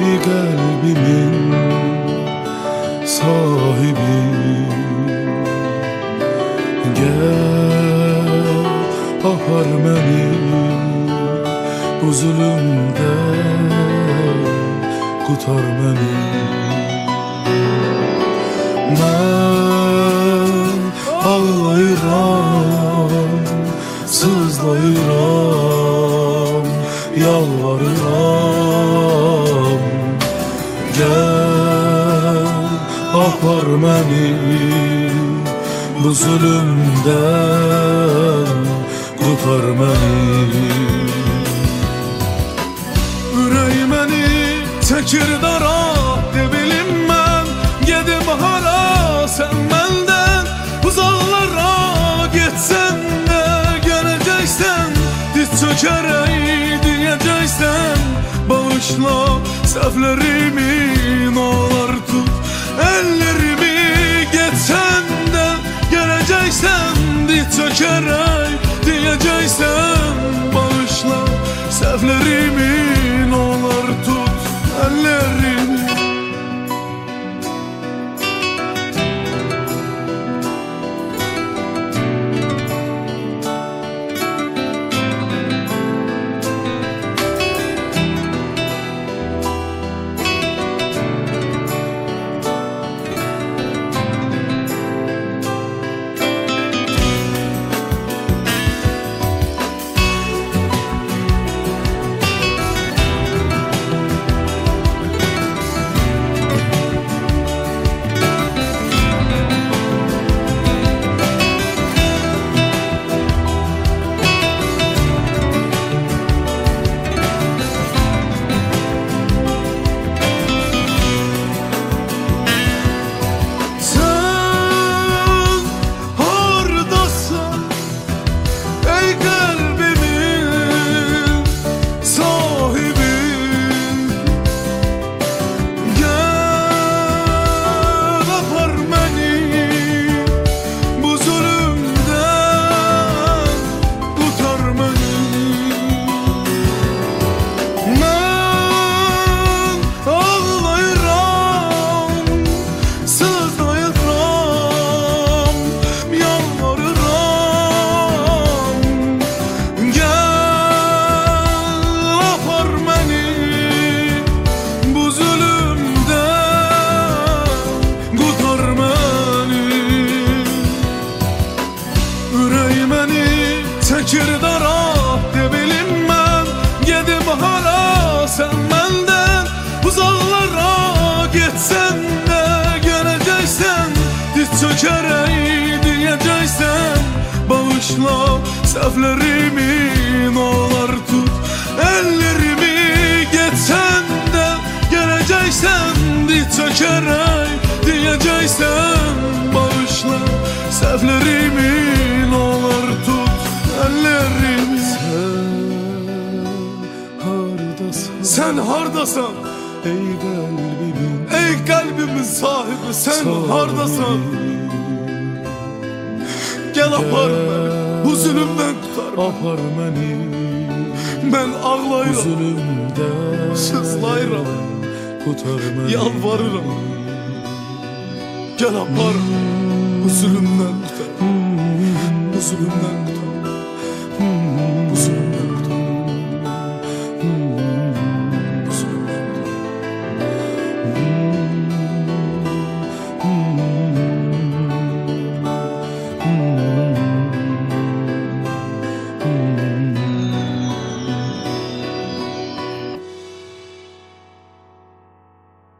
kalbimin sahibi, gel apar beni bu zulümden, kurtar beni. Ben ağlayıram, sızlayıram, yalvarıram, gel apar beni bu zulümden, kurtar beni. Ürəyiməni çəkir dara, debilim mən gedim hara. Sen benden uzaklara gitsen de göreceksen, diz çökerek diyeceksen, bağışla səhvlərimi, nolar tut ellerimi. Geçsen de göreceksen, diz çökerek diyeceksen, bağışla səhvlərimi, nolar tut ellerimi. Çekir dara, debilim ben gedim hara. Sen benden uzaklara gitsen de göreceksen, diz çökerek diyeceksen, bağışla səhvlərimi, nolar tut ellerimi. Geçsen de göreceksen, diz çökerek diyeceksen, bağışla səhvlərimi, nolar tut ellerimi. Sen hardasan ey kalbimin, ey kalbimin sahibi, sen hardasan. Gel apar beni, bu zulümden kurtar beni. apar beni Ben bu ağlayıram, zulümden, sızlayıram, kurtar beni. yalvarıram. Gel apar, bu zulümden kurtar, bu zulümden kurtar.